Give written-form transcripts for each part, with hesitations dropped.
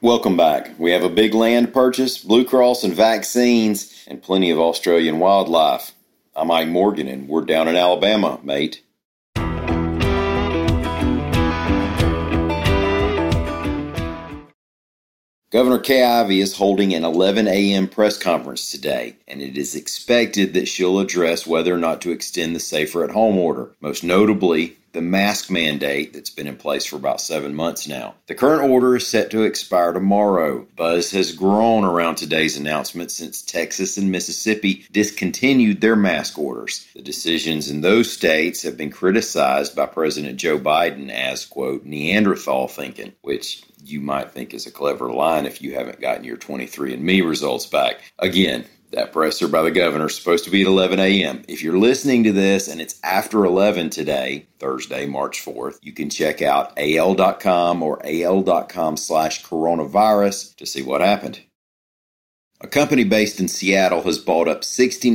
Welcome back. We have a big land purchase, Blue Cross and vaccines, and plenty of Australian wildlife. I'm Mike Morgan, and we're down in Alabama, mate. Governor Kay Ivey is holding an 11 a.m. press conference today, and it is expected that she'll address whether or not to extend the Safer at Home order, most notably the mask mandate that's been in place for about 7 months now. The current order is set to expire tomorrow. Buzz has grown around today's announcement since Texas and Mississippi discontinued their mask orders. The decisions in those states have been criticized by President Joe Biden as, quote, Neanderthal thinking, which you might think is a clever line if you haven't gotten your 23andMe results back. Again, that presser by the governor is supposed to be at 11 a.m. If you're listening to this and it's after 11 today, Thursday, March 4th, you can check out al.com or al.com/coronavirus to see what happened. A company based in Seattle has bought up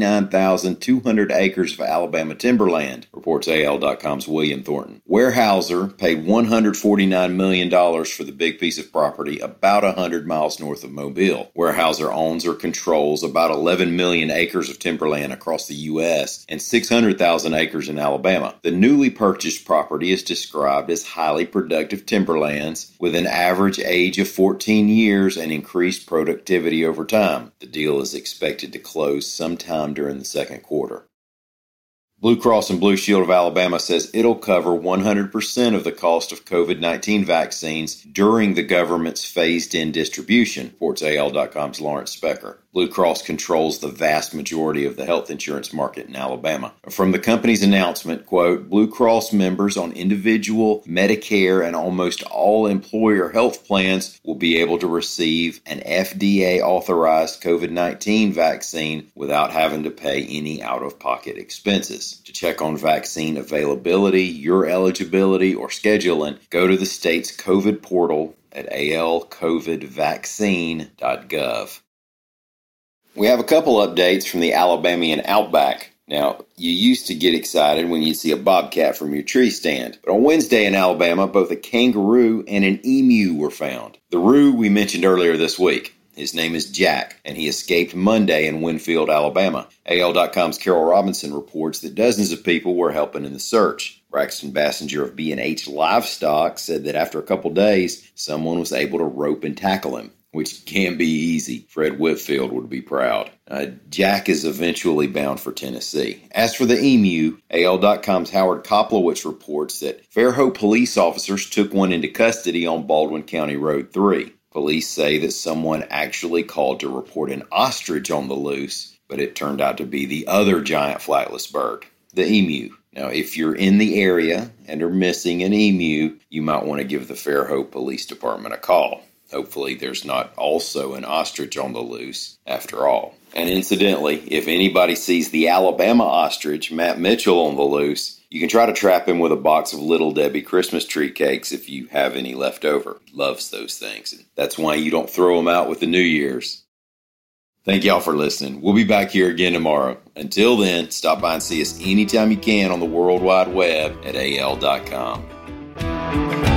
69,200 acres of Alabama timberland, reports AL.com's William Thornton. Weyerhaeuser paid $149 million for the big piece of property about 100 miles north of Mobile. Weyerhaeuser owns or controls about 11 million acres of timberland across the U.S. and 600,000 acres in Alabama. The newly purchased property is described as highly productive timberlands with an average age of 14 years and increased productivity over time. The deal is expected to close sometime during the second quarter. Blue Cross and Blue Shield of Alabama says it'll cover 100% of the cost of COVID-19 vaccines during the government's phased-in distribution, reports AL.com's Lawrence Specker. Blue Cross controls the vast majority of the health insurance market in Alabama. From the company's announcement, quote, Blue Cross members on individual, Medicare, and almost all employer health plans will be able to receive an FDA-authorized COVID-19 vaccine without having to pay any out-of-pocket expenses. To check on vaccine availability, your eligibility, or scheduling, go to the state's COVID portal at alcovidvaccine.gov. We have a couple updates from the Alabamian outback. Now, you used to get excited when you'd see a bobcat from your tree stand. But on Wednesday in Alabama, both a kangaroo and an emu were found. The roo we mentioned earlier this week. His name is Jack, and he escaped Monday in Winfield, Alabama. AL.com's Carol Robinson reports that dozens of people were helping in the search. Braxton Bassinger of B&H Livestock said that after a couple days, someone was able to rope and tackle him, which can be easy. Fred Whitfield would be proud. Jack is eventually bound for Tennessee. As for the emu, AL.com's Howard Koplowitz reports that Fairhope police officers took one into custody on Baldwin County Road 3. Police say that someone actually called to report an ostrich on the loose, but it turned out to be the other giant flightless bird, the emu. Now, if you're in the area and are missing an emu, you might want to give the Fairhope Police Department a call. Hopefully there's not also an ostrich on the loose after all. And incidentally, if anybody sees the Alabama ostrich, Matt Mitchell, on the loose, you can try to trap him with a box of Little Debbie Christmas tree cakes if you have any left over. He loves those things. And that's why you don't throw them out with the New Year's. Thank y'all for listening. We'll be back here again tomorrow. Until then, stop by and see us anytime you can on the World Wide Web at al.com.